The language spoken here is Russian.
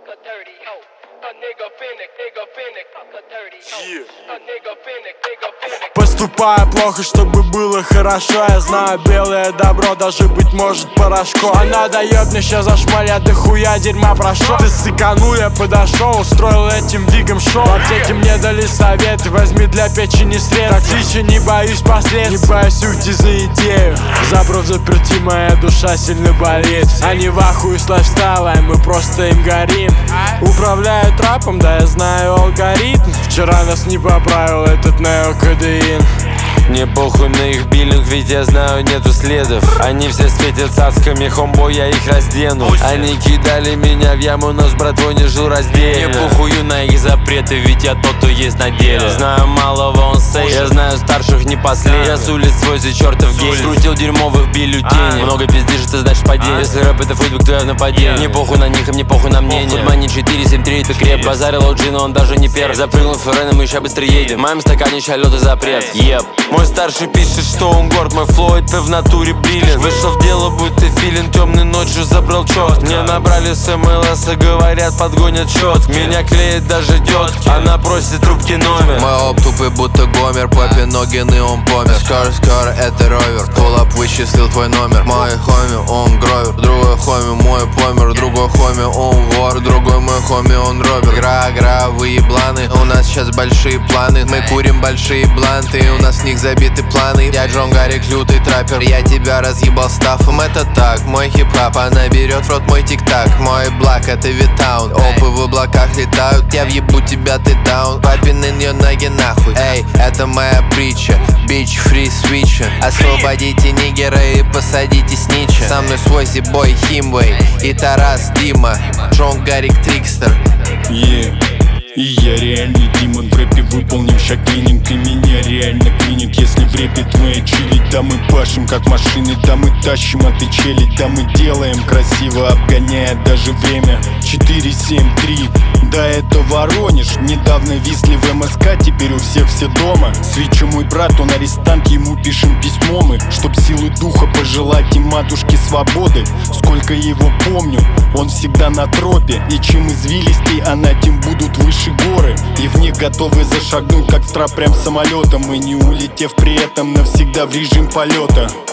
Поступая плохо, чтобы было хорошо. Я знаю белое добро, даже быть может порошком. Она дает мне сейчас зашмаль, до хуя дерьма прошел. Ты сыканул, я подошел, устроил этим вигом шоу. В аптеке мне дали советы, возьми для печени средства. Тактично, не боюсь последствий, не боюсь уйти за идею. Заброс заперти, моя душа сильно болит. Они в ахуе с лайфстайлом, мы просто им горим. Управляю трапом, да я знаю алгоритм. Вчера нас не поправил этот неокодеин. Мне похуй на их биллинг, ведь я знаю, нету следов. Они все светят цацками, хомбо, я их раздену. Они кидали меня в яму, но с братвой не жил раздельно. Мне похую на их запреты, ведь я тот, кто есть на деле. Знаю малого, он сейф, я знаю старших не последний. Я с улиц свой за чертов гей, скрутил дерьмовых бюллетеней. Много пиздишь, это значит падение. Если рэп это футбик, то я в нападении. Мне похуй на них, и мне похуй на мнение. Футмани 473, это креп. Базарил OG, но он даже не перв. Запрыгнул в ФРН, и мы ща быстро едем. В моем стакане ща лёд и запрет. Еп. Мой старший пишет, что он горд, мой флоу это в натуре бриллиант. Вышел в дело, будто филин, темной ночью забрал чёрт. Мне набрали с МЛС и говорят, подгонят счет. Меня клеит даже тётки, она просит трубки номер. Мой оп тупый, будто гомер, попе ноги, и он помер. Скоро это ровер, пулап вычислил твой номер. Мой хоми, он гровер, другой хоми, мой помер. Другой хоми, он вор, другой мой хоми, он робер. Гра, вы ебланы, у нас сейчас большие планы. Мы курим большие бланты, у нас в них забиты планы. Я Джон Гарик, лютый траппер, я тебя разъебал стафом. Это так, мой хип-хап, она берет в рот мой тик-так. Мой блак, это Витаун, опы в облаках летают. Я въебу тебя, ты даун, папины ее ноги нахуй. Эй, это моя притча, бич, фри, свитча. Освободите нигера и посадите снича. Со мной свой зибой, Химвей и Тарас Дима. Джон Гарик, Трикстер. И я реальный демон, в рэпе выполним шаг клининг. И меня реально клинит, если в рэпе твоя чили. Да мы пашем как машины, да мы тащим от и чели. Да мы делаем красиво, обгоняя даже время. 4-7-3, да это Воронеж. Недавно висли в МСК, теперь у всех все дома. Свеча мой брат, он арестант, ему пишем письмо мы. Чтоб силы духа пожелать и матушке свободы. Сколько его помню, он всегда на тропе. И чем извилистей она, тем будут выше горы. И в них готовы зашагнуть, как в трап прям самолетом. И не улетев при этом навсегда в режим полета.